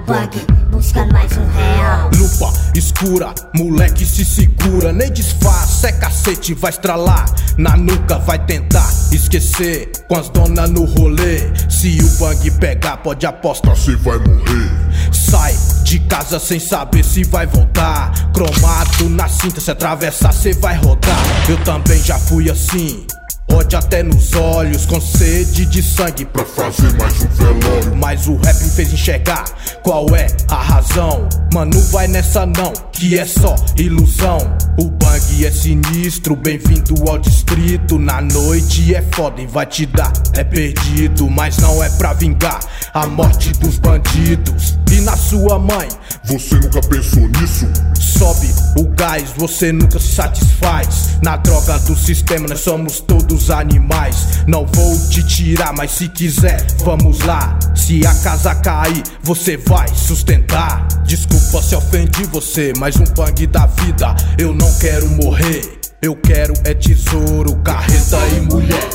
bang, buscando mais um real. Lupa escura, moleque se segura, nem disfarça, é cacete, vai estralar na nuca, vai tentar esquecer com as donas no rolê. Se o bang pegar, pode apostar, cê vai morrer. Sai de casa sem saber se vai voltar, cromado na cinta, se atravessar cê vai rodar. Eu também já fui assim, ódio até nos olhos, com sede de sangue pra fazer mais um velório. Mas o rap me fez enxergar qual é a razão. Mano, vai nessa não, que é só ilusão. O bang é sinistro, bem-vindo ao distrito. Na noite é foda e vai te dar, é perdido. Mas não é pra vingar a morte dos bandidos. E na sua mãe, você nunca pensou nisso? Sobe o gás, você nunca se satisfaz. Na droga do sistema nós somos todos animais. Não vou te tirar, mas se quiser, vamos lá. Se a casa cair, você vai sustentar. Desculpa se ofendi você, mas um bang da vida. Eu não quero morrer, eu quero é tesouro, carreta e mulher.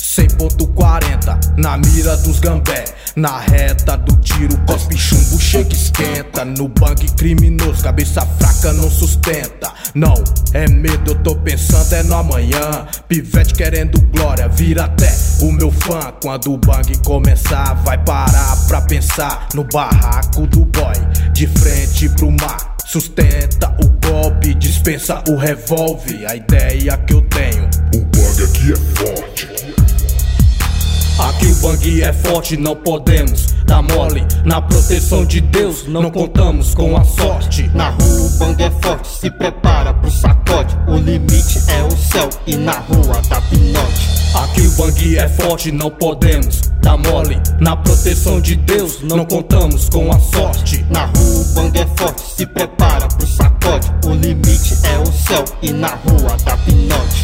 100.40 na mira dos gambé, na reta do tiro, cospe chumbo, chega esquenta. No bang criminoso, cabeça fraca não sustenta. Não é medo, eu tô pensando é no amanhã. Pivete querendo glória, vira até o meu fã. Quando o bang começar, vai parar pra pensar no barraco do boy, de frente pro mar. Sustenta o golpe, dispensa o revólver. A ideia que eu tenho, o bang aqui é forte. Aqui o bang é forte, não podemos dar mole. Na proteção de Deus, não contamos com a sorte. Na rua o bang é forte, se prepara pro sacode. O limite é o céu e na rua dá pinote. Aqui o bang é forte, não podemos dar mole. Na proteção de Deus, não contamos com a sorte. Na rua o bang é forte, se prepara pro sacode. O limite é o céu e na rua dá pinote.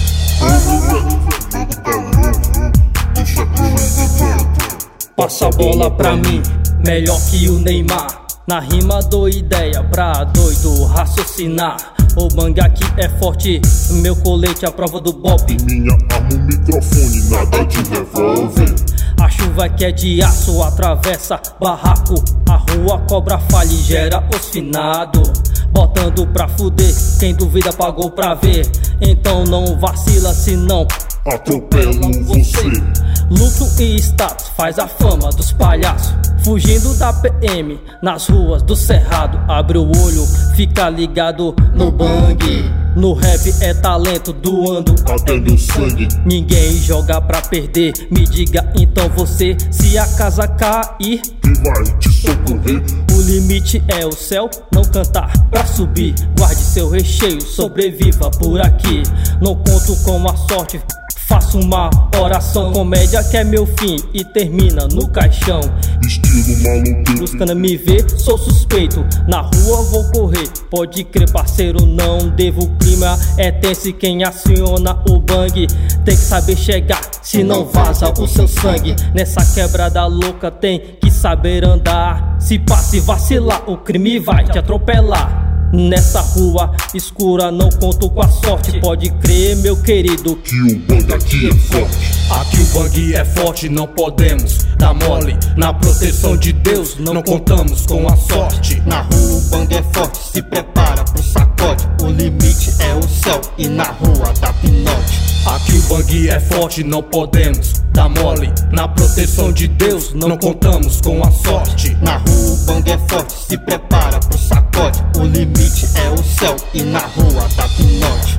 Passa a bola pra mim, melhor que o Neymar. Na rima dou ideia pra doido raciocinar. O bang aqui é forte, meu colete à prova do bop. Minha arma, o microfone, nada de revólver. A chuva que é de aço atravessa barraco. A rua cobra falha e gera os finado. Botando pra fuder, quem duvida pagou pra ver. Então não vacila, senão atropelam você. Luto e status faz a fama dos palhaços. Fugindo da PM nas ruas do cerrado. Abre o olho, fica ligado no bang. No rap é talento doando até no sangue. Ninguém joga pra perder. Me diga então você, se a casa cair, quem vai te socorrer? O limite é o céu, não cantar pra subir. Guarde seu recheio, sobreviva por aqui. Não conto com a sorte, faço uma oração. Comédia que é meu fim e termina no caixão. Estilo maluco, buscando me ver, sou suspeito. Na rua vou correr, pode crer parceiro, não devo. O clima é tenso e quem aciona o bang tem que saber chegar, senão vaza o seu sangue. Nessa quebrada louca tem que saber andar. Se passa e vacilar, o crime vai te atropelar. Nessa rua escura não conto com a sorte. Pode crer, meu querido, que o bang aqui é forte. Aqui o bang é forte, não podemos dar mole. Na proteção de Deus, não contamos com a sorte. Na rua o bang é forte, se prepara pro sacode. O limite é o céu e na rua dá pinote. Aqui o bang é forte, não podemos dar mole. Na proteção de Deus, não contamos com a sorte. Na rua o bang é forte, se prepara pro sacode. O limite é o céu e na rua dá pinote.